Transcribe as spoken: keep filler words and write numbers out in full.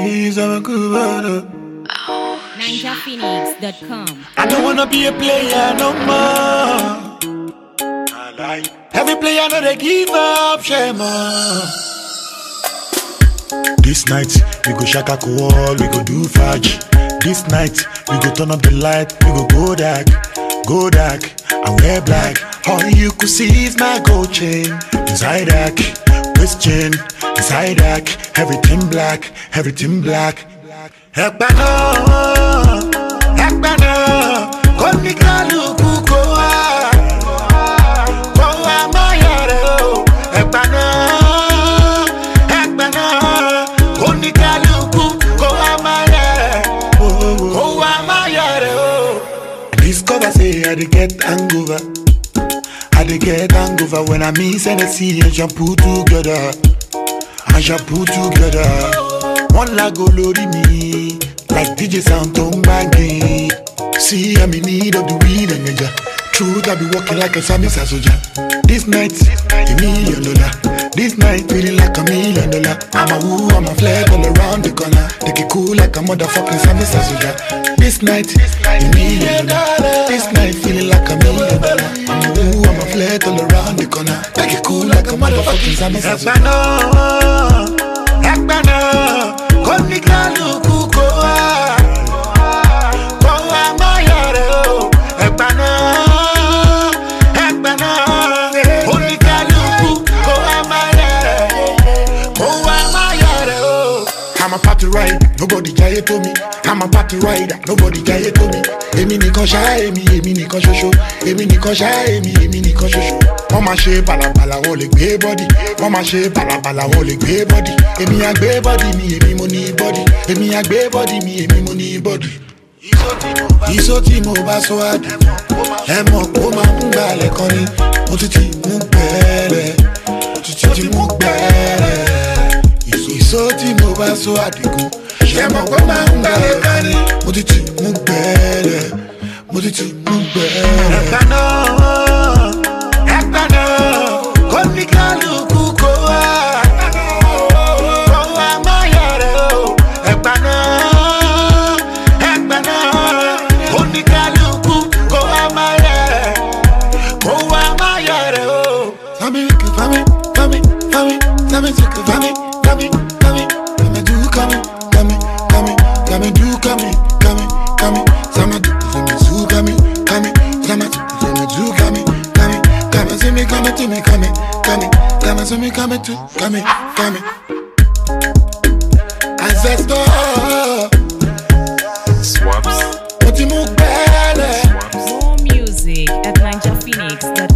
Please, I'm a good brother. Ninja Phoenix dot com. I don't wanna be a player no more. I like every player know they give up, Shema. This night we go shaka wall, we go do fudge. This night we go turn up the light, we go go dark, go dark, and wear black. All you could see is my gold chain, inside dark, waist chain, inside dark, everything black, everything black. Ekbano, ekbano, koni kalu kukoa, koa mayaro. Ekbano, ekbano, koni kalu kukoa mayaro, koa mayaro. Discover say I dey get hangover, I dey get hangover when I miss Hennessy and shampoo together, and shampoo together. One lag go lori me, like D J Santon Banky. See I'm in need of the weed and measure. Truth I be walking like a Sami Sasoja. This night, a million dollar. This night feeling like a million dollar. I'm a woo, I'm a flag all around the corner. Take it cool like a motherfucking Sami Sasoja. This night, a million dollar. This night feeling like a million dollar. I'm a woo, I'm a flag all around the corner. Take it cool like a motherfucking Sami Sasoja. Ekbano, koni kalu kukoa, koa mayaro. Ekbano, ekbano, koni kalu kukoa mayaro, koa mayaro. I'm a party rider, nobody jaye to me. I'm a party rider, nobody jaye to me. Emi nìkan ṣá, emi, emi nìkan ṣoṣo. Emi nìkan ṣá, emi, emi nìkan ṣoṣo. Wọ́n máa ṣe balabala, wọ́n lè gbé bọ́dì. Wọ́n máa ṣe balabala, wọ́n lè gbé bọ́dì. Èmi á gbé bọ́dì mi, èmi mo ní bọ́dì. Èmi á gbé bọ́dì mi, èmi mo ní bọ́dì. Ìṣó tí mo bá sọ àdì, ẹ mọ̀ kó máa ń gbalẹ̀ kan ni. Mo ti ti mú gbẹ́rẹ́, mo ti ti mú gbẹ́rẹ́. Ìṣó tí mo bá sọ àdìgún, ẹ mọ̀ kó máa ń gbalẹ̀ kan ni. Mo ti ti mú gbẹ́rẹ́, mo ti ti mú gbẹ́rẹ́. Ekbano, ekbano, koni kalu kukoa, koa mayaro. Ekbano, ekbano, koni kalu kukoa mayaro, koa mayaro. Fami, fami, fami, fami, fami, fami, fami, fami, fami, do kami, kami, kami, kami, do kami, kami, kami, sama do, fami, do kami, kami, sama do, fami, do kami, kami, kami, see me coming to me, kami, kami, kami, see me coming to, kami, kami. Ancestor, Swaps. what you move better? More music at Ninja Phoenix dot com.